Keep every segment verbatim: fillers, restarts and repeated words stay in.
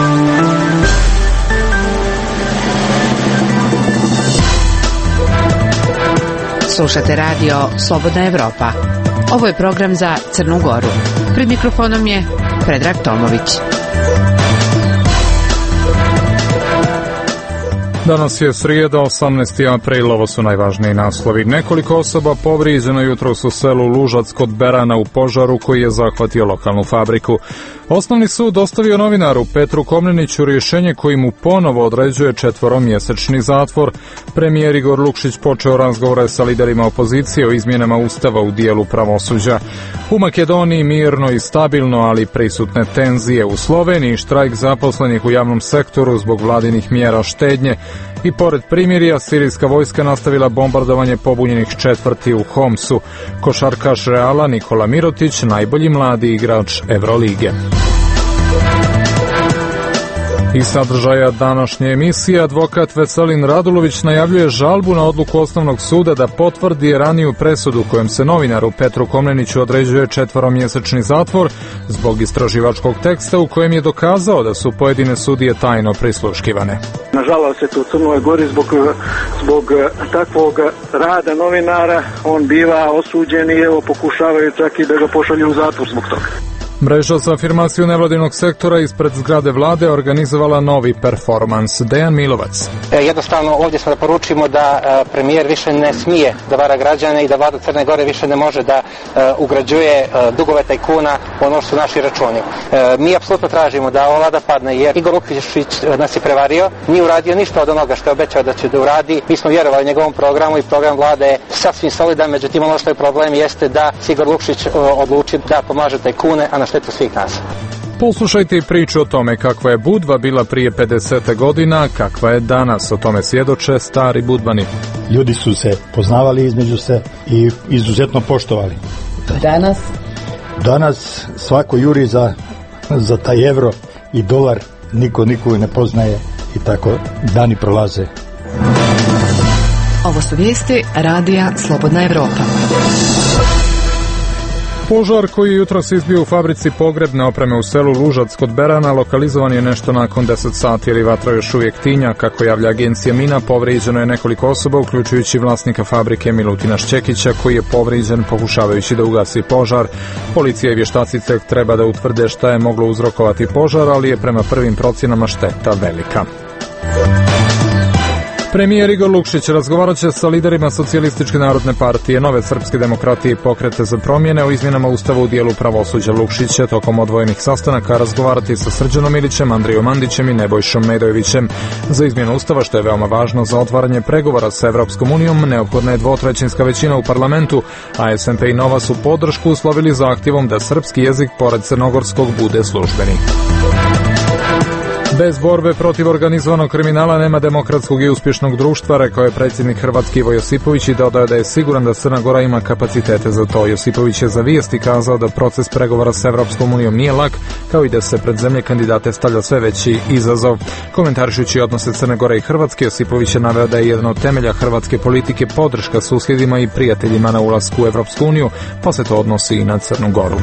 Slušate radio Slobodna Evropa. Ovo je program za Crnu Goru. Pred mikrofonom je Predrag Tomović. Danas je srijeda, osamnaesti april, ovo su najvažniji naslovi. Nekoliko osoba povrijeđeno jutros u selu Lužac kod Berana u požaru koji je zahvatio lokalnu fabriku. Osnovni sud dostavio novinaru Petru Komneniću rješenje koji mu ponovo određuje četvoromjesečni zatvor. Premijer Igor Lukšić počeo razgovore sa liderima opozicije o izmjenama ustava u dijelu pravosuđa. U Makedoniji mirno i stabilno, ali prisutne tenzije. U Sloveniji štrajk zaposlenih u javnom sektoru zbog vladinih mjera štednje. I pored primirja, sirijska vojska nastavila bombardovanje pobunjenih četvrti u Homsu. Košarkaš Reala Nikola Mirotić, najbolji mladi igrač Evrolige. Iz sadržaja današnje emisije, advokat Veselin Radulović najavljuje žalbu na odluku Osnovnog suda da potvrdi raniju presudu kojom se novinaru Petru Komneniću određuje četvoromjesečni zatvor zbog istraživačkog teksta u kojem je dokazao da su pojedine sudije tajno prisluškivane. Nažalost, eto, u Crnoj Gori zbog, zbog takvog rada novinara on biva osuđen i evo pokušavaju čak i da ga pošalju u zatvor zbog toga. Mreža za afirmaciju nevladinog sektora ispred zgrade vlade organizovala novi performans. Dejan Milovac. E, jednostavno ovdje smo da poručimo da e, premijer više ne smije da vara građane i da vlada Crne Gore više ne može da e, ugrađuje e, dugove tajkuna u ono što su naši računi. E, mi apsolutno tražimo da ova vlada padne jer Igor Lukšić nas je prevario, nije uradio ništa od onoga što je obećao da će da uradi. Mi smo vjerovali njegovom programu i program vlade je sasvim solidan, međutim ono što je problem jeste da Igor Lukšić e, odluči da pomaže tajkune, a na štetu svih nas. Poslušajte i priču o tome kakva je Budva bila prije pedeset godina, kakva je danas. O tome svjedoče stari Budvani. Ljudi su se poznavali između se i izuzetno poštovali. Danas? Danas svako juri za, za taj evro i dolar, niko nikoga ne poznaje i tako dani prolaze. Ovo su vijesti radija Slobodna Evropa. Požar koji je jutros izbio u fabrici pogrebne opreme u selu Lužac kod Berana lokalizovan je nešto nakon deset sati jer vatra još uvijek tinja. Kako javlja agencija Mina, povrijeđeno je nekoliko osoba, uključujući vlasnika fabrike Milutina Šćekića koji je povrijeđen pokušavajući da ugasi požar. Policija i vještaci treba da utvrde šta je moglo uzrokovati požar, ali je prema prvim procjenama šteta velika. Premijer Igor Lukšić razgovarat će sa liderima Socijalističke narodne partije, Nove srpske demokratije i Pokrete za promjene o izmjenama ustava u dijelu pravosuđa. Lukšić će tokom odvojenih sastanaka razgovarati sa Srđanom Ilićem, Andrijom Mandićem i Nebojšom Medojevićem. Za izmjenu ustava, što je veoma važno za otvaranje pregovora sa Evropskom unijom, neophodna je dvotrećinska većina u parlamentu, a S N P i Nova su podršku uslovili zahtjevom da srpski jezik pored crnogorskog bude službeni. Bez borbe protiv organizovanog kriminala nema demokratskog i uspješnog društva, rekao je predsjednik Hrvatske Ivo Josipović i dodao da je siguran da Crna Gora ima kapacitete za to. Josipović je za Vijesti kazao da proces pregovora s Evropskom unijom nije lak, kao i da se pred zemlje kandidate stavlja sve veći izazov. Komentarišući odnose Crne Gore i Hrvatske, Josipović je naveo da je jedan od temelja hrvatske politike podrška susjedima i prijateljima na ulasku u Evropsku uniju, pa se to odnosi i na Crnu Goru.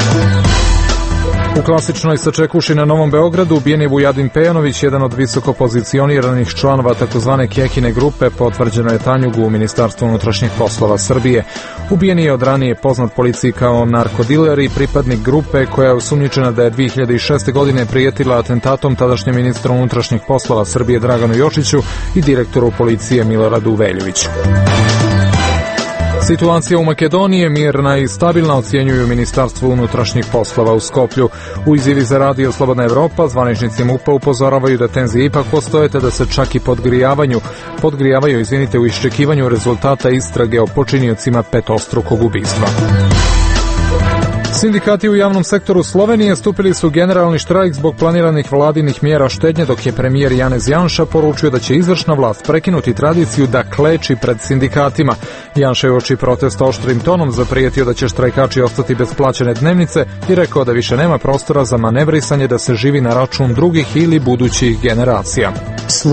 U klasičnoj sačekuši na Novom Beogradu ubijen je Vujadin Pejanović, jedan od visoko pozicioniranih članova takozvane Kekine grupe, potvrđeno je Tanjugu u Ministarstvu unutrašnjih poslova Srbije. Ubijen je od ranije poznat policiji kao narkodiler i pripadnik grupe koja je osumnjičena da je dvije hiljade šeste. godine prijetila atentatom tadašnjem ministru unutrašnjih poslova Srbije Draganu Jočiću i direktoru policije Miloradu Veljoviću. Situacija u Makedoniji je mirna i stabilna, ocjenjuju Ministarstvo unutrašnjih poslova u Skoplju. U izjavi za radio Slobodna Evropa zvaničnici MUP-a upozoravaju da tenzije ipak postoje, te da se čak i podgrijavanju, podgrijavaju, izvinite, u iščekivanju rezultata istrage o počiniocima petostrukog ubistva. Sindikati u javnom sektoru Slovenije stupili su generalni štrajk zbog planiranih vladinih mjera štednje, dok je premijer Janez Janša poručio da će izvršna vlast prekinuti tradiciju da kleči pred sindikatima. Janša je uoči protesta oštrim tonom zaprijetio da će štrajkači ostati bez plaćene dnevnice i rekao da više nema prostora za manevrisanje da se živi na račun drugih ili budućih generacija.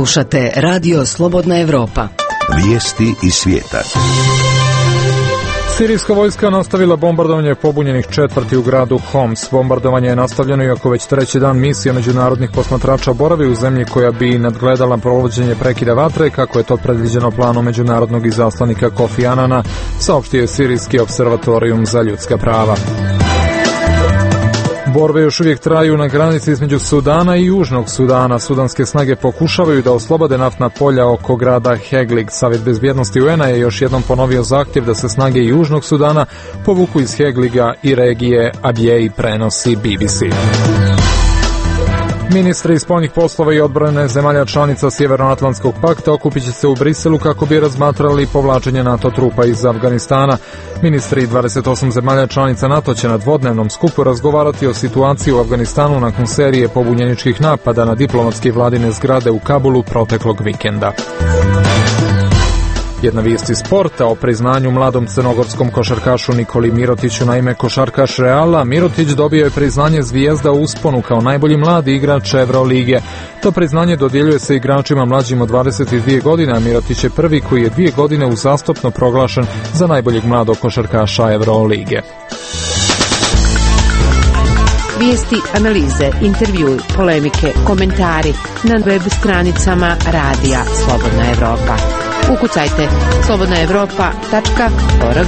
Slušate Radio Slobodna Evropa. Vijesti iz svijeta. Sirijska vojska nastavila bombardovanje pobunjenih četvrti u gradu Homs. Bombardovanje je nastavljeno iako već treći dan misija međunarodnih posmatrača boravi u zemlji koja bi nadgledala provođenje prekida vatre, kako je to predviđeno planom međunarodnog izaslanika Kofi Anana, saopštio je Sirijski observatorijum za ljudska prava. Borbe još uvijek traju na granici između Sudana i Južnog Sudana. Sudanske snage pokušavaju da oslobode naftna polja oko grada Heglig. Savjet bezbjednosti U N A je još jednom ponovio zahtjev da se snage Južnog Sudana povuku iz Hegliga i regije Abjej, prenosi B B C. Ministri spoljnih poslova i odbrane zemalja članica Sjevernoatlantskog pakta okupit će se u Briselu kako bi razmatrali povlačenje NATO trupa iz Afganistana. Ministri dvadeset osam zemalja članica NATO će na dvodnevnom skupu razgovarati o situaciji u Afganistanu nakon serije pobunjeničkih napada na diplomatske vladine zgrade u Kabulu proteklog vikenda. Jedna vijest iz sporta o priznanju mladom crnogorskom košarkašu Nikoli Mirotiću. Naime, košarkaš Reala Mirotić dobio je priznanje Zvijezda u usponu kao najbolji mladi igrač Evrolige. To priznanje dodjeljuje se igračima mlađim od dvadeset dvije godine, a Mirotić je prvi koji je dvije godine uzastopno proglašen za najboljeg mladog košarkaša Evrolige. Vijesti, analize, intervjui, polemike, komentari na web stranicama Radija Slobodna Evropa. Ukucajte slobodna evropa tačka org.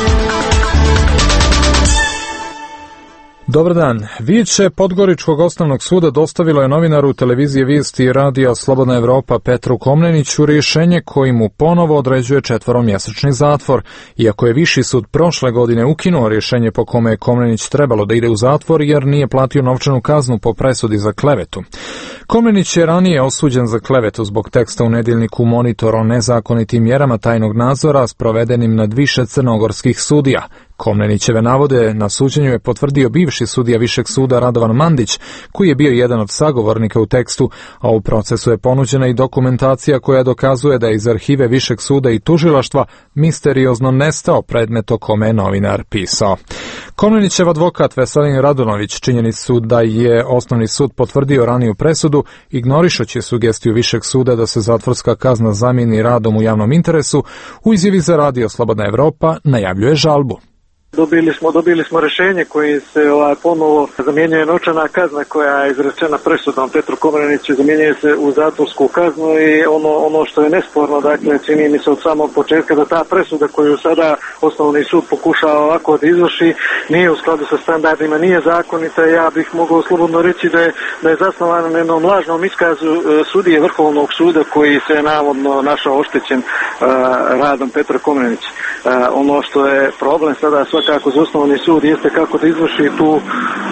Dobar dan. Vijeće Podgoričkog osnovnog suda dostavilo je novinaru televizije Vijesti i radija Slobodna Evropa Petru Komneniću rješenje koji mu ponovo određuje četveromjesečni zatvor. Iako je Viši sud prošle godine ukinuo rješenje po kome je Komnenić trebalo da ide u zatvor jer nije platio novčanu kaznu po presudi za klevetu. Komnenić je ranije osuđen za klevetu zbog teksta u nedjeljniku Monitor o nezakonitim mjerama tajnog nadzora sprovedenim nad više crnogorskih sudija. Komnenićeve navode na suđenju je potvrdio bivši sudija Višeg suda Radovan Mandić, koji je bio jedan od sagovornika u tekstu, a u procesu je ponuđena i dokumentacija koja dokazuje da je iz arhive Višeg suda i tužilaštva misteriozno nestao predmet o kome je novinar pisao. Komnenićev advokat Veselin Radunović činjenicu da je osnovni sud potvrdio raniju presudu, ignorišući sugestiju Višeg suda da se zatvorska kazna zamijeni radom u javnom interesu, u izjavi za Radio Slobodna Evropa najavljuje žalbu. Dobili smo, dobili smo rješenje koji se ovaj, ponovo zamjenjuje novčana kazna koja je izrečena presudom Petru Komneniću, zamjenjuje se u zatvorsku kaznu i ono, ono što je nesporno, dakle, čini mi se od samog početka da ta presuda koju sada osnovni sud pokušava ovako da izvrši nije u skladu sa standardima, nije zakonita. Ja bih mogao slobodno reći da je, da je zasnovana na jednom lažnom iskazu uh, sudije Vrhovnog suda koji se navodno našao oštećen uh, radom Petra Komnenića. Uh, ono što je problem sada svakako za osnovni sud jeste kako da izvrši tu, uh,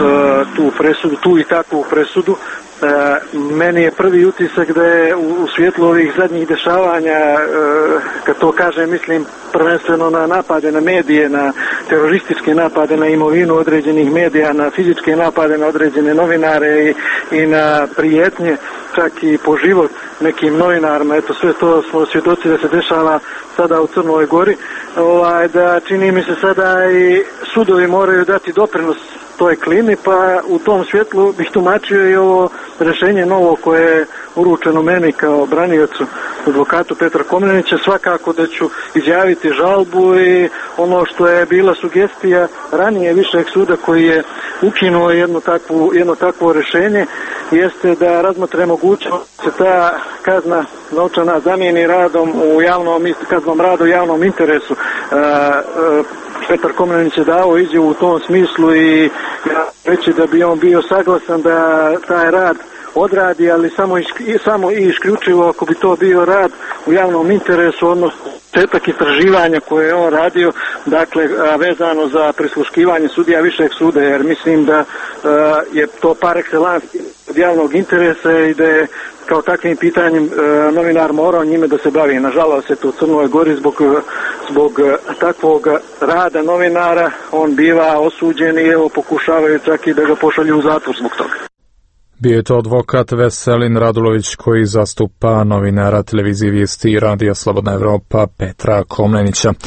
tu presudu, tu i takvu presudu. Uh, meni je prvi utisak da je u, u svjetlu ovih zadnjih dešavanja, uh, kad to kažem, mislim prvenstveno na napade na medije, na terorističke napade na imovinu određenih medija, na fizičke napade na određene novinare i, i na prijetnje, čak i po život nekim novinarima. Eto, sve to smo svjedoci da se dešava sada u Crnoj Gori. Ovaj, da čini mi se sada i sudovi moraju dati doprinos toj klimi, pa u tom svjetlu bih tumačio i ovo rješenje novo koje je uručeno meni kao braniocu advokatu Petra Komnenića. Svakako da ću izjaviti žalbu i ono što je bila sugestija ranije Višeg suda koji je ukinuo jedno takvo, jedno takvo rješenje jeste da razmotre mogućnost da se ta kazna novčana zamijeni radom u javnom, kaznom radu u javnom interesu. E, e, Petar Komnenić je dao izjavu u tom smislu i ja reći da bi on bio saglasan da taj rad odradi, ali samo, isk- samo i isključivo ako bi to bio rad u javnom interesu, odnosno četak istraživanja koje je on radio, dakle vezano za prisluškivanje sudija Višeg suda, jer mislim da uh, je to par excellence od javnog interesa i da je kao takvim pitanjem uh, novinar morao njime da se bavi. Nažalost, eto, u Crnoj Gori zbog, zbog uh, takvog rada novinara on biva osuđen i evo pokušavaju čak i da ga pošalju u zatvor zbog toga. Bio je to advokat Veselin Radulović koji zastupa novinara televizije Vijesti i radija Slobodna Evropa Petra Komnenića.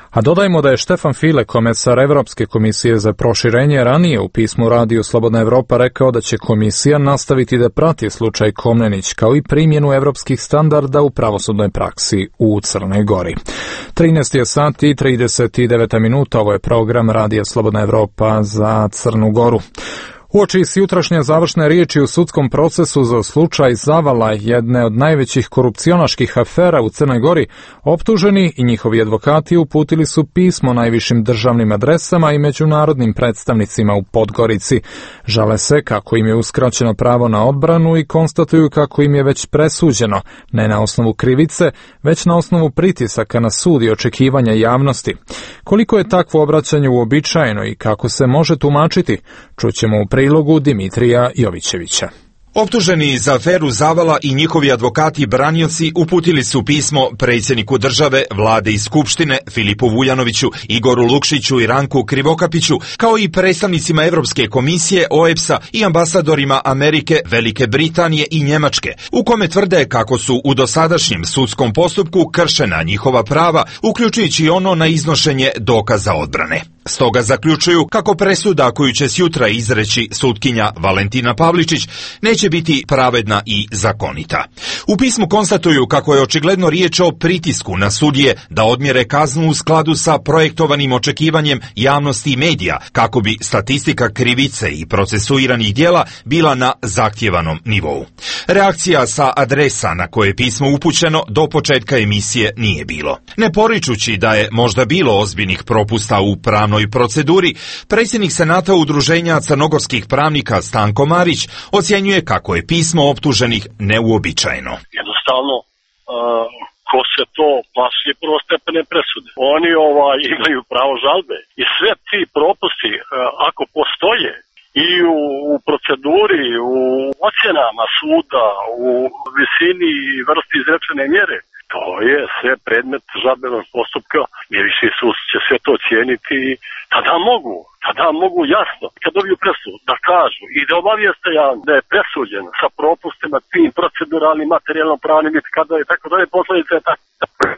A dodajmo da je Štefan File, komesar Evropske komisije za proširenje, ranije u pismu Radiju Slobodna Evropa rekao da će komisija nastaviti da prati slučaj Komnenić kao i primjenu evropskih standarda u pravosudnoj praksi u Crnoj Gori. trinaest je sat i trideset devet minuta, ovo je program Radija Slobodna Evropa za Crnu Goru. Uoči s jutrašnje završne riječi u sudskom procesu za slučaj Zavala, jedne od najvećih korupcionaških afera u Crnoj Gori, optuženi i njihovi advokati uputili su pismo najvišim državnim adresama i međunarodnim predstavnicima u Podgorici. Žale se kako im je uskraćeno pravo na odbranu i konstatuju kako im je već presuđeno, ne na osnovu krivice, već na osnovu pritisaka na sud i očekivanja javnosti. Koliko je takvo obraćanje uobičajeno i kako se može tumačiti, čućemo u prilogu Dimitrija Jovićevića. Optuženi za aferu Zavala i njihovi advokati branioci uputili su pismo predsjedniku države, vlade i skupštine Filipu Vuljanoviću, Igoru Lukšiću i Ranku Krivokapiću, kao i predstavnicima Evropske komisije, O E B S-a i ambasadorima Amerike, Velike Britanije i Njemačke, u kome tvrde kako su u dosadašnjem sudskom postupku kršena njihova prava, uključujući ono na iznošenje dokaza odbrane. Stoga zaključuju kako presuda koju će sjutra izreći sutkinja Valentina Pavličić neće biti pravedna i zakonita. U pismu konstatuju kako je očigledno riječ o pritisku na sudije da odmjere kaznu u skladu sa projektovanim očekivanjem javnosti i medija, kako bi statistika krivice i procesuiranih djela bila na zahtjevanom nivou. Reakcija sa adresa na koje je pismo upućeno do početka emisije nije bilo. Ne poričući da je možda bilo ozbiljnih propusta u pravnoj proceduri, predsjednik Senata Udruženja crnogorskih pravnika Stanko Marić ocjenjuje kako je pismo optuženih neuobičajeno. Jednostavno, uh, ko se to plaši prvostepene presude? Oni ovaj, imaju pravo žalbe i sve ti propusti, uh, ako postoje i u, u proceduri, u ocjenama suda, u visini i vrsti izrečene mjere, to je sve predmet žalbenog postupka, jer viši sud će sve to cijeniti i tada mogu, tada mogu jasno, kad dobiju presudu, da kažu i da obavijeste javno da je presuđen sa propustima tim proceduralnim, materijalno-pravnim i kada je tako dalje, posljedice je tako.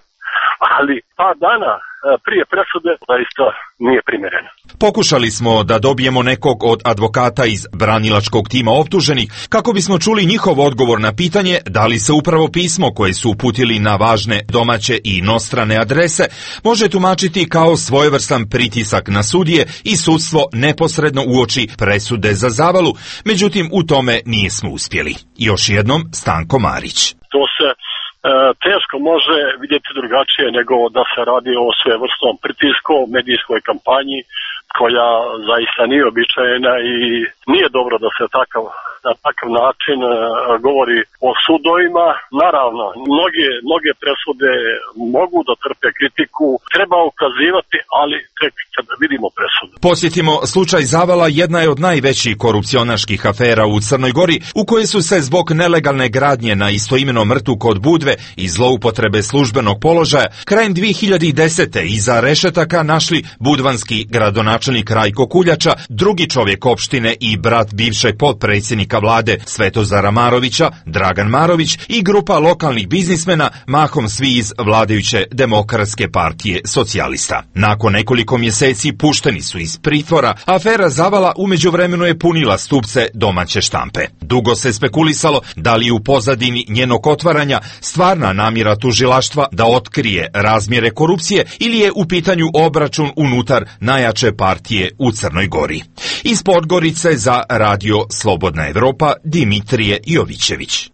Ali pa dana prije presude zaista nije primjereno. Pokušali smo da dobijemo nekog od advokata iz branilačkog tima optuženih kako bismo čuli njihov odgovor na pitanje da li se upravo pismo koje su uputili na važne domaće i inostrane adrese može tumačiti kao svojevrstan pritisak na sudije i sudstvo neposredno uoči presude za Zavalu, međutim u tome nismo uspjeli. Još jednom Stanko Marić. To se teško može vidjeti drugačije nego da se radi o svevrsnom pritisku, medijskoj kampanji koja zaista nije običajena i nije dobro da se takav, na takav način govori o sudovima. Naravno, mnoge, mnoge presude mogu da trpe kritiku, treba ukazivati, ali tek kada vidimo presudu. Posjetimo, slučaj Zavala jedna je od najvećih korupcionaških afera u Crnoj Gori, u kojoj su se zbog nelegalne gradnje na istoimenom rtu kod Budve i zloupotrebe službenog položaja krajem dvije hiljade desete iza rešetaka našli budvanski gradonačelnik Rajko Kuljača, drugi čovjek opštine i brat bivšeg potpredsjednika vlade Svetozara Marovića, Dragan Marović, i grupa lokalnih biznismena, mahom svi iz vladajuće Demokratske partije socijalista. Nakon nekoliko mjeseci pušteni su iz pritvora, afera Zavala u međuvremenu je punila stupce domaće štampe. Dugo se spekulisalo da li u pozadini njenog otvaranja stvarna namjera tužilaštva da otkrije razmjere korupcije ili je u pitanju obračun unutar najjače partije u Crnoj Gori. Iz Podgorice za Radio Slobodna Evropa, Dimitrije Jovićević.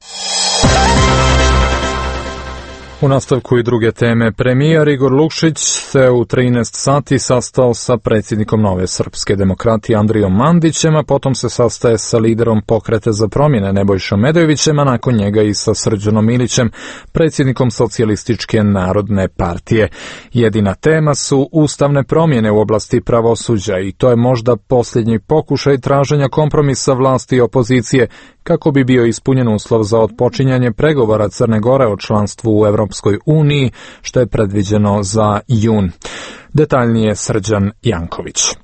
U nastavku i druge teme, premijer Igor Lukšić se u trinaest sati sastao sa predsjednikom Nove srpske demokratije Andrijom Mandićem, a potom se sastaje sa liderom Pokreta za promjene Nebojšom Medojevićem, a nakon njega i sa Srđanom Milićem, predsjednikom Socijalističke narodne partije. Jedina tema su ustavne promjene u oblasti pravosuđa i to je možda posljednji pokušaj traženja kompromisa vlasti i opozicije kako bi bio ispunjen uslov za otpočinjanje pregovora Crne Gore o članstvu u Evropskoj uniji, što je predviđeno za jun. Detaljnije Srđan Janković.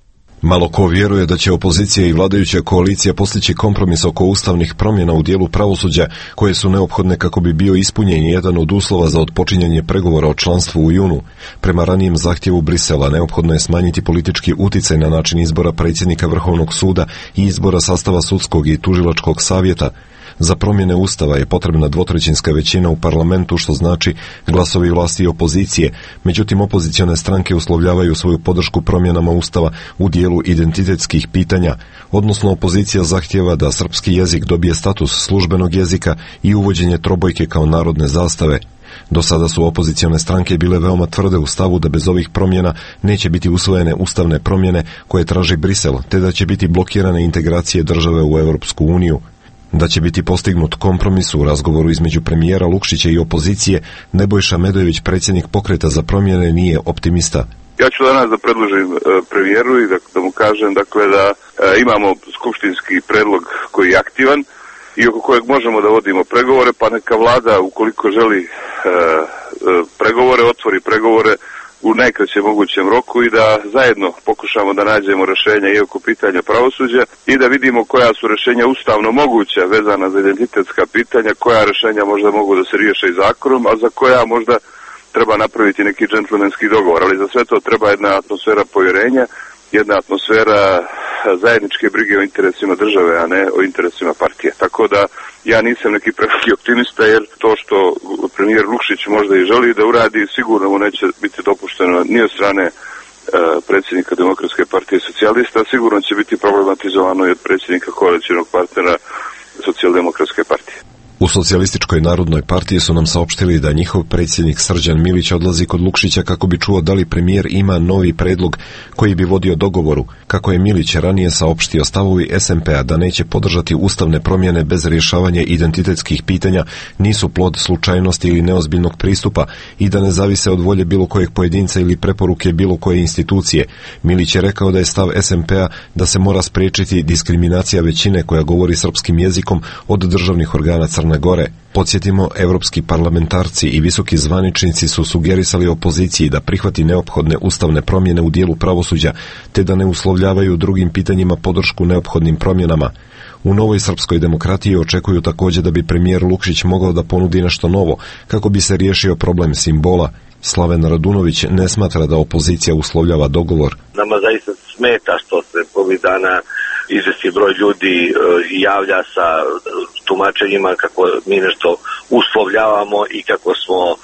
Malo ko vjeruje da će opozicija i vladajuća koalicija postići kompromis oko ustavnih promjena u dijelu pravosuđa koje su neophodne kako bi bio ispunjen jedan od uslova za otpočinjanje pregovora o članstvu u junu. Prema ranijem zahtjevu Brisela neophodno je smanjiti politički uticaj na način izbora predsjednika Vrhovnog suda i izbora sastava sudskog i tužilačkog savjeta. Za promjene Ustava je potrebna dvotrećinska većina u parlamentu, što znači glasovi vlasti i opozicije. Međutim, opozicione stranke uslovljavaju svoju podršku promjenama Ustava u dijelu identitetskih pitanja, odnosno opozicija zahtjeva da srpski jezik dobije status službenog jezika i uvođenje trobojke kao narodne zastave. Do sada su opozicione stranke bile veoma tvrde u stavu da bez ovih promjena neće biti usvojene ustavne promjene koje traži Brisel, te da će biti blokirane integracije države u Europsku uniju. Da će biti postignut kompromis u razgovoru između premijera Lukšića i opozicije, Nebojša Medojević, predsjednik Pokreta za promjene, nije optimista. Ja ću danas da predložim e, premijeru i da, da mu kažem dakle, da e, imamo skupštinski predlog koji je aktivan i oko kojeg možemo da vodimo pregovore, pa neka vlada, ukoliko želi e, e, pregovore, otvori pregovore u najkraćem mogućem roku i da zajedno pokušamo da nađemo rješenja i oko pitanja pravosuđa i da vidimo koja su rješenja ustavno moguća vezana za identitetska pitanja, koja rješenja možda mogu da se riješe i zakonom, a za koja možda treba napraviti neki džentlmenski dogovor. Ali za sve to treba jedna atmosfera povjerenja, jedna atmosfera zajedničke brige o interesima države, a ne o interesima partije. Tako da ja nisam neki preveliki optimista, jer to što premijer Lukšić možda i želi da uradi, sigurno mu neće biti dopušteno ni od strane e, predsjednika Demokratske partije socijalista, sigurno će biti problematizovano i od predsjednika koalicijnog partnera Socijaldemokratske partije. U Socijalističkoj narodnoj partiji su nam saopštili da njihov predsjednik Srđan Milić odlazi kod Lukšića kako bi čuo da li premijer ima novi predlog koji bi vodio dogovoru. Kako je Milić ranije saopštio, stavovi es em pe a da neće podržati ustavne promjene bez rješavanja identitetskih pitanja nisu plod slučajnosti ili neozbiljnog pristupa i da ne zavise od volje bilo kojeg pojedinca ili preporuke bilo koje institucije. Milić je rekao da je stav es em pe a da se mora spriječiti diskriminacija većine koja govori srpskim jezikom od državnih organa Crne Gore. Podsjetimo, evropski parlamentarci i visoki zvaničnici su sugerisali opoziciji da prihvati neophodne ustavne promjene u dijelu pravosuđa, te da ne uslovljavaju drugim pitanjima podršku neophodnim promjenama. U Novoj srpskoj demokratiji očekuju također da bi premijer Lukšić mogao da ponudi nešto novo, kako bi se riješio problem simbola. Slaven Radunović ne smatra da opozicija uslovljava dogovor. Nama zaista smeta što se ovih dana izvesni broj ljudi e, javlja sa tumačenjima kako mi nešto uslovljavamo i kako smo e,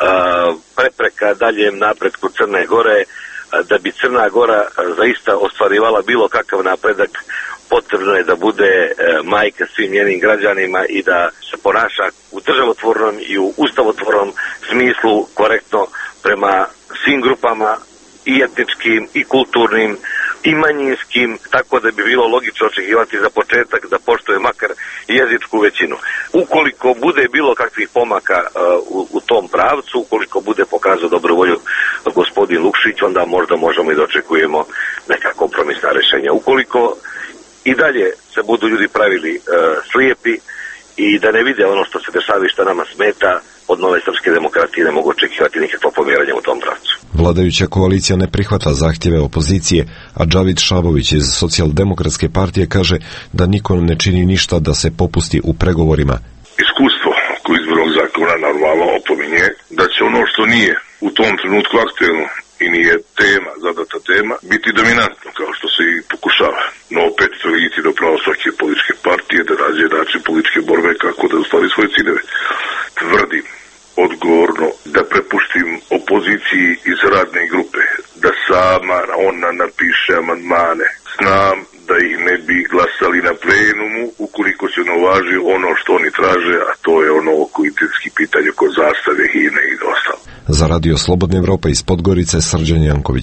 prepreka daljem napretku Crne Gore. E, da bi Crna Gora zaista ostvarivala bilo kakav napredak, potrebno je da bude e, majka svim njenim građanima i da se ponaša u državotvornom i u ustavotvornom smislu korektno prema svim grupama, i etničkim, i kulturnim, i manjinskim, tako da bi bilo logično očekivati za početak da poštuje makar jezičku većinu. Ukoliko bude bilo kakvih pomaka uh, u, u tom pravcu, ukoliko bude pokazao dobru volju gospodin Lukšić, onda možda možemo i da očekujemo neka kompromisna rješenja. Ukoliko i dalje se budu ljudi pravili uh, slijepi i da ne vide ono što se dešava i što nama smeta, od Nove srpske demokratije ne mogu očekivati nikakvo pomjeranje u tom pravcu. Vladajuća koalicija ne prihvata zahtjeve opozicije, a Džavid Šabović iz Socijaldemokratske partije kaže da niko ne čini ništa da se popusti u pregovorima. Iskustvo koje izbornog zakona normalno opominje da će ono što nije u tom trenutku aktuelno i nije tema, zadata tema, biti dominantno, kao što se i pokušava. No opet to vidjeti do pravo svake političke partije da nađe način političke borbe kako da ostvari svoje ciljeve. Tvrdim odgovorno da prepuštim opoziciji iz radne grupe da sama ona napiše amandmane. Znam da ih ne bi glasali na plenumu ukoliko se ne uvaži ono što oni traže, a to je ono oko identitetskih pitanja, oko zastave, himne i ostalo. Za Radio Slobodna Evropa iz Podgorice, Srđan Janković.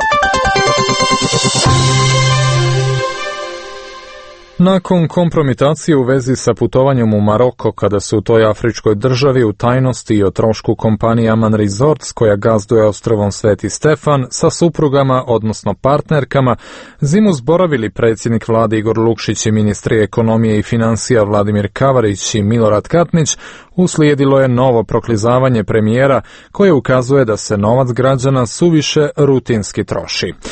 Nakon kompromitacije u vezi sa putovanjem u Maroko, kada su u toj afričkoj državi u tajnosti i o trošku kompanije Aman Resorts, koja gazduje ostrvom Sveti Stefan, sa suprugama, odnosno partnerkama, zimu zboravili predsjednik vlade Igor Lukšić i ministri ekonomije i financija Vladimir Kavarić i Milorad Katnić, uslijedilo je novo proklizavanje premijera koje ukazuje da se novac građana suviše rutinski troši.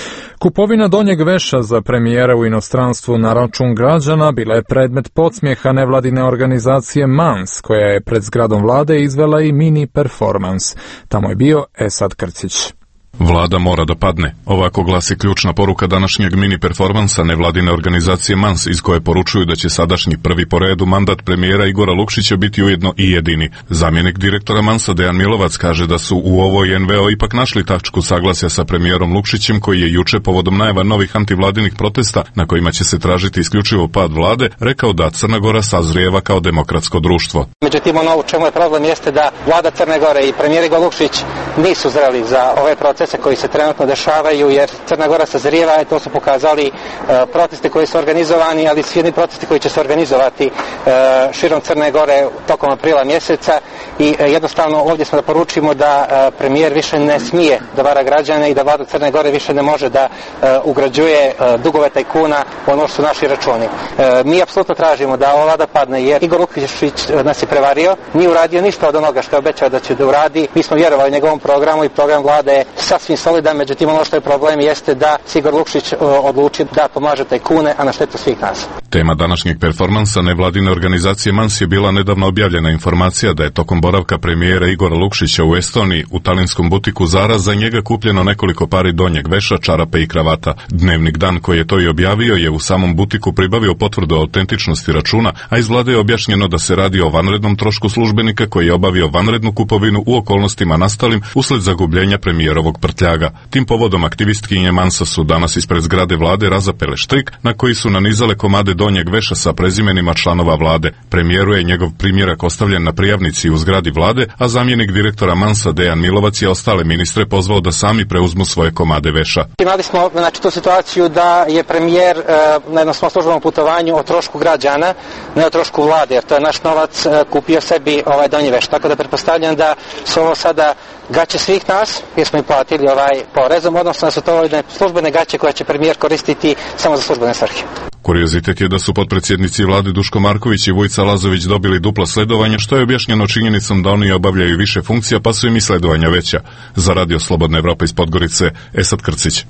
Kupovina donjeg veša za premijera u inostranstvu na račun građana bila je predmet podsmijeha nevladine organizacije Mans, koja je pred zgradom vlade izvela i mini performans. Tamo je bio Esad Krcić. Vlada mora da padne. Ovako glasi ključna poruka današnjeg mini performansa nevladine organizacije Mans, iz koje poručuju da će sadašnji prvi po redu mandat premijera Igora Lukšića biti ujedno i jedini. Zamjenik direktora Mansa Dejan Milovac kaže da su u ovoj en ve o ipak našli tačku saglasja sa premijerom Lukšićem, koji je juče povodom najava novih antivladinih protesta na kojima će se tražiti isključivo pad vlade, rekao da Crna Gora sazrijeva kao demokratsko društvo. Međutim, ono u čemu je problem jeste da vlada Crne Gore i premijer Igor Lukšić nisu zreli za ove procese koji se trenutno dešavaju, jer Crna Gora sazrijeva i to su pokazali uh, proteste koji su organizovani, ali svi jedni protesti koji će se organizovati uh, širom Crne Gore tokom aprila mjeseca i uh, jednostavno ovdje smo da poručimo da uh, premijer više ne smije da vara građane i da vlada Crne Gore više ne može da uh, ugrađuje uh, dugove tajkuna ono što su naši računi. Uh, mi apsolutno tražimo da ova vlada padne, jer Igor Lukšić nas je prevario, nije uradio ništa od onoga što je obećao da će da uradi. Mi smo vjerovali njegovom programu i program vlade je sasvim solidan, međutim ono što je problem jeste da Igor Lukšić odluči da pomaže tajkune, a na štetu svih nas. Tema današnjeg performansa nevladine organizacije Mans je bila nedavno objavljena informacija da je tokom boravka premijera Igora Lukšića u Estoniji u talinskom butiku Zara za njega kupljeno nekoliko pari donjeg veša, čarape i kravata. Dnevnik Dan, koji je to i objavio, je u samom butiku pribavio potvrdu o autentičnosti računa, a iz vlade je objašnjeno da se radi o vanrednom trošku službenika koji je obavio vanrednu kupovinu u okolnostima nastalim usled zagubljenja premijerovog prtljaga. Tim povodom aktivistkinje Mansa su danas ispred zgrade vlade razapele štrik na koji su nanizale komade donjeg veša sa prezimenima članova vlade. Premijeru je njegov primjerak ostavljen na prijavnici u zgradi vlade, a zamjenik direktora Mansa Dejan Milovac je ostale ministre pozvao da sami preuzmu svoje komade veša. Imali smo znači tu situaciju da je premijer e, na jednom svom službenom putovanju o trošku građana, ne o trošku vlade, jer to je naš novac e, kupio sebi ovaj donji veš. Tako da pretpostavljam da su ovo sada gaće svih nas, jer smo i platili ovaj porezom, odnosno da su to službene gaće koje će premijer koristiti samo za službene svrhe. Kuriozitet je da su potpredsjednici vlade Duško Marković i Vujica Lazović dobili dupla sledovanja, što je objašnjeno činjenicom da oni obavljaju više funkcija, pa su im i sledovanja veća. Za Radio Slobodna Evropa iz Podgorice, Esad Krcić.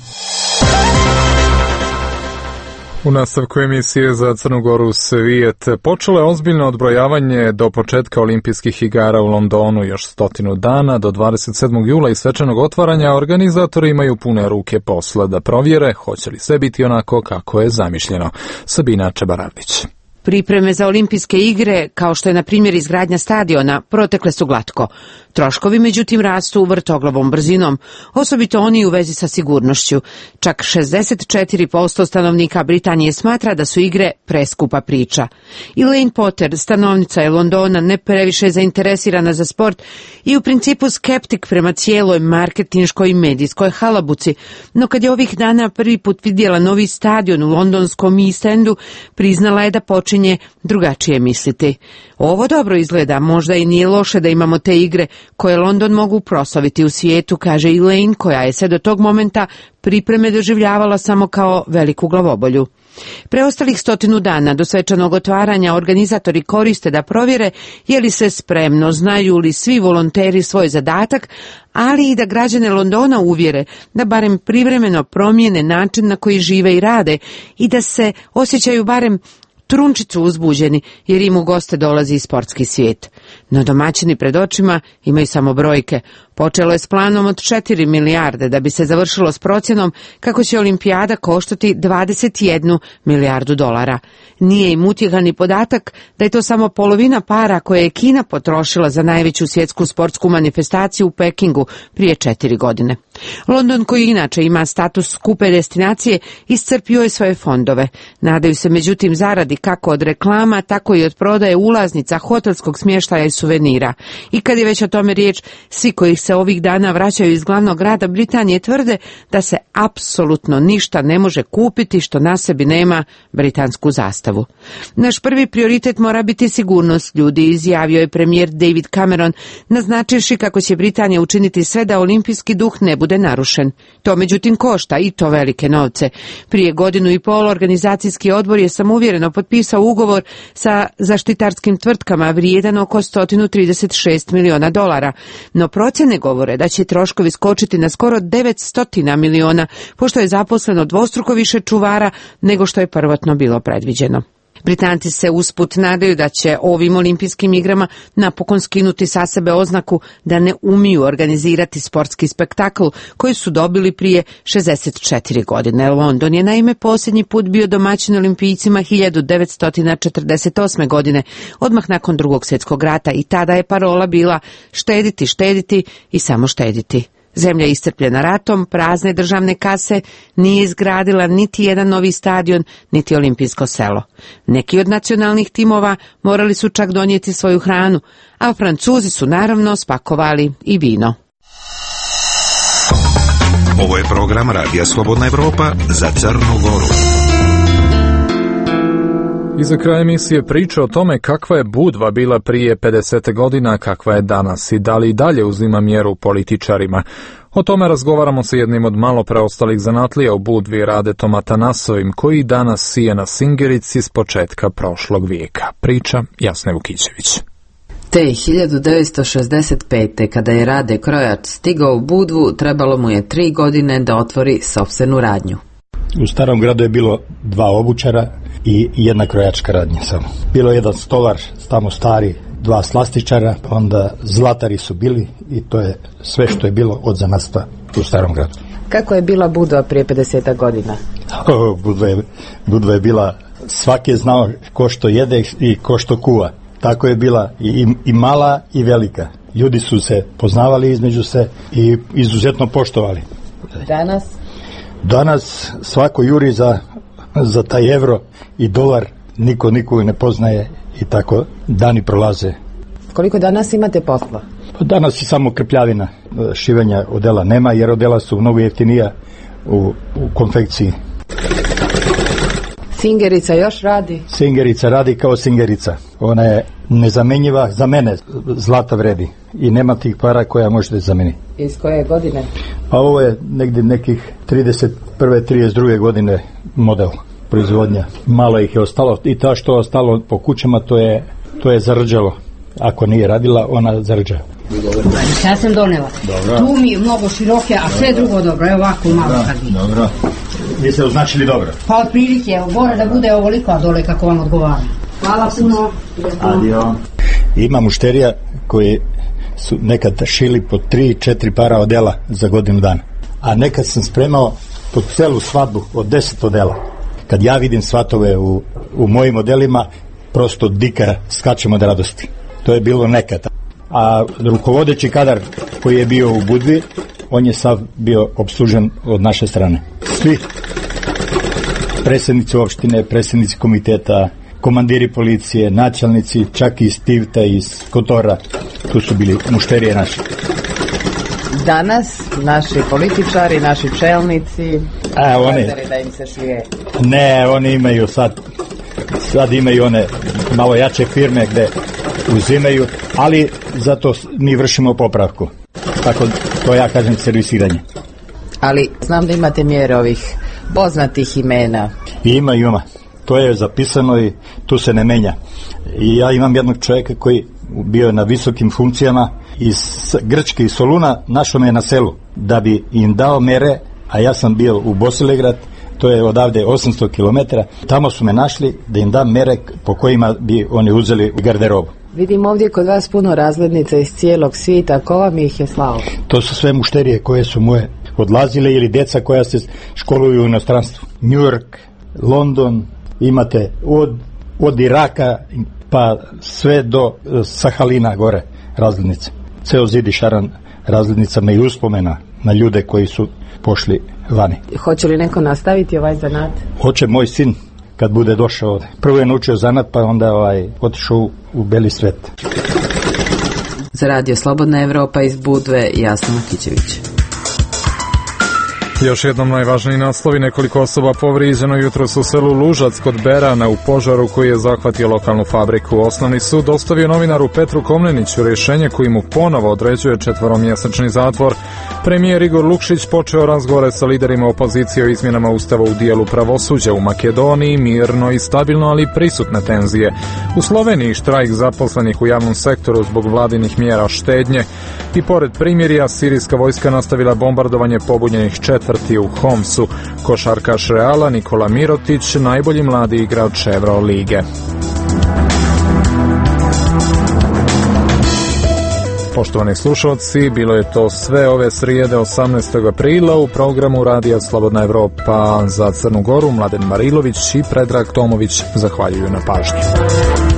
U nastavku emisije za Crnu Goru svijet počelo je ozbiljno odbrojavanje do početka olimpijskih igara u Londonu još stotinu dana do dvadeset sedmog jula i svečanog otvaranja. Organizatori imaju pune ruke posla da provjere hoće li sve biti onako kako je zamišljeno. Sabina Čebaravlić. Pripreme za olimpijske igre, kao što je na primjer izgradnja stadiona, protekle su glatko. Troškovi međutim rastu vrtoglavom brzinom, osobito oni u vezi sa sigurnošću. Čak šezdeset četiri posto stanovnika Britanije smatra da su igre preskupa priča. Elaine Potter, stanovnica je Londona, ne previše zainteresirana za sport i u principu skeptik prema cijeloj marketinškoj i medijskoj halabuci, no kad je ovih dana prvi put vidjela novi stadion u londonskom East Endu, priznala je da počinje drugačije misliti. Ovo dobro izgleda, možda i nije loše da imamo te igre koje London mogu proslaviti u svijetu, kaže Elaine, koja je sve do tog momenta pripreme doživljavala samo kao veliku glavobolju. Preostalih stotinu dana do svečanog otvaranja organizatori koriste da provjere je li se spremno, znaju li svi volonteri svoj zadatak, ali i da građane Londona uvjere da barem privremeno promijene način na koji žive i rade i da se osjećaju barem trunčicu uzbuđeni jer im u goste dolazi i sportski svijet. No domaćini pred očima imaju samo brojke. Počelo je s planom od četiri milijarde da bi se završilo s procjenom kako će olimpijada koštati dvadeset jednu milijardu dolara. Nije im utjehan ni podatak da je to samo polovina para koje je Kina potrošila za najveću svjetsku sportsku manifestaciju u Pekingu prije četiri godine. London, koji inače ima status skupe destinacije, iscrpio je svoje fondove. Nadaju se međutim zaradi kako od reklama, tako i od prodaje ulaznica, hotelskog smještaja i suvenira. I kad je već o tome riječ, svi koji se ovih dana vraćaju iz glavnog grada Britanije tvrde da se apsolutno ništa ne može kupiti što na sebi nema britansku zastavu. Naš prvi prioritet mora biti sigurnost ljudi, izjavio je premijer David Cameron, naznačivši kako će Britanija učiniti sve da olimpijski duh ne bude narušen. To međutim košta i to velike novce. Prije godinu i pol organizacijski odbor je samouvjereno potpisao ugovor sa zaštitarskim tvrtkama vrijedan oko sto trideset šest miliona dolara, no procjene Procene govore da će troškovi skočiti na skoro devetsto miliona, pošto je zaposleno dvostruko više čuvara nego što je prvotno bilo predviđeno. Britanci se usput nadaju da će ovim olimpijskim igrama napokon skinuti sa sebe oznaku da ne umiju organizirati sportski spektakl koji su dobili prije šezdeset četiri godine. London je naime posljednji put bio domaćin olimpijcima hiljadu devetsto četrdeset osme. godine, odmah nakon drugog svjetskog rata, i tada je parola bila štediti, štediti i samo štediti. Zemlja iscrpljena ratom, prazne državne kase, nije izgradila niti jedan novi stadion, niti olimpijsko selo. Neki od nacionalnih timova morali su čak donijeti svoju hranu, a Francuzi su naravno spakovali i vino. Ovo je program Radija Slobodna Evropa za Crnu Goru. I za kraj emisije priča o tome kakva je Budva bila prije pedeset godina, kakva je danas i da li i dalje uzima mjeru političarima. O tome razgovaramo sa jednim od malo preostalih zanatlija u Budvi, Radetom Atanasovim, koji danas sije na Singerici s početka prošlog vijeka. Priča Jasne Vukićević. Te hiljadu devetsto šezdeset pete. kada je Rade Krojač stigao u Budvu, trebalo mu je tri godine da otvori sopstvenu radnju. U Starom gradu je bilo dva obućara i jedna krojačka radnja samo. Bilo je jedan stolar, tamo stari, dva slastičara, onda zlatari su bili i to je sve što je bilo od zanatstva u Starom gradu. Kako je bila Budva prije pedeset godina? O, Budva, je, Budva je bila, svaki je znao ko što jede i ko što kuva. Tako je bila i, i mala i velika. Ljudi su se poznavali između se i izuzetno poštovali. Danas? Danas svako juri za, za taj evro i dolar, niko nikoga ne poznaje i tako dani prolaze. Koliko danas imate posla? Danas je samo krpljavina, šivenja odela nema, jer odela su mnogo jeftinija u, u konfekciji. Singerica još radi? Singerica radi kao Singerica. Ona je nezamenjiva, za mene zlata vredi i nema tih para koja možete zameniti. Iz koje godine? Pa ovo je negdje nekih trideset prve trideset druge godine model proizvodnja. Malo ih je ostalo i ta što je ostalo po kućama, to je, to je zarđalo. Ako nije radila, ona zarđa. Ja sam donela. Dobro. Tu mi je mnogo široke, a sve drugo dobro. Evo ovako malo kad bi. Dobro. Vi ste označili dobro? Pa otprilike, evo, gore da bude ovoliko, a dole kako vam odgovara. Hvala puno. Adio. Ima mušterija koji su nekad šili po tri, četiri para odela za godinu dana. A nekad sam spremao pod celu svadbu od deset odela. Kad ja vidim svatove u, u mojim modelima, prosto dika skačemo od radosti. To je bilo nekad. A rukovodeći kadar koji je bio u Budvi, on je sav bio opslužen od naše strane. Svi predsjednici opštine, predsjednici komiteta, komandiri policije, načelnici, čak i iz Tivta, iz Kotora, tu su bili mušterije naši. Danas naši političari, naši čelnici, A, oni, da im se šije. Ne, oni imaju sad, sad imaju one malo jače firme gde uzimaju, ali zato mi vršimo popravku. Tako to ja kažem servisiranje. Ali znam da imate mjere ovih poznatih imena. Ima, ima. To je zapisano i tu se ne menja. I ja imam jednog čovjeka koji bio je na visokim funkcijama iz Grčke i Soluna, našao me na selu da bi im dao mere, a ja sam bio u Bosilegrad, to je odavde osamsto kilometara, tamo su me našli da im dam mere po kojima bi oni uzeli garderobu. Vidim ovdje kod vas puno razglednica iz cijelog svijeta, ko vam ih je slao? To su sve mušterije koje su moje odlazile ili djeca koja se školuju u inostranstvu. New York, London, imate od, od Iraka pa sve do Sahalina gore razglednice. Ceo zid i šaran razglednicama i uspomena na ljude koji su pošli vani. Hoće li neko nastaviti ovaj zanat? Hoće moj sin kad bude došao ovdje. Prvo je naučio zanat, pa onda ovaj, otišao u beli svet. Za Radio Slobodna Evropa iz Budve, Jasna Vukićević. Još jednom najvažniji naslovi: nekoliko osoba povrijeđeno jutros u selu Lužac kod Berana u požaru koji je zahvatio lokalnu fabriku. Osnovni sud dostavio novinaru Petru Komneniću rješenje koji mu ponovo određuje četveromjesečni zatvor. Premijer Igor Lukšić počeo razgovore sa liderima opozicije o izmjenama ustava u dijelu pravosuđa u Makedoniji, mirno i stabilno, ali prisutne tenzije. U Sloveniji štrajk zaposlenih u javnom sektoru zbog vladinih mjera štednje i pored primirja sirijska vojska nastavila bombardovanje pobunjenih četvrti u Homsu. Košarkaš Reala Nikola Mirotić, najbolji mladi igrač Evrolige. Poštovani slušalci, bilo je to sve ove srijede osamnaestog aprila u programu Radija Slobodna Evropa. Za Crnu Goru Mladen Marilović i Predrag Tomović zahvaljuju na pažnji.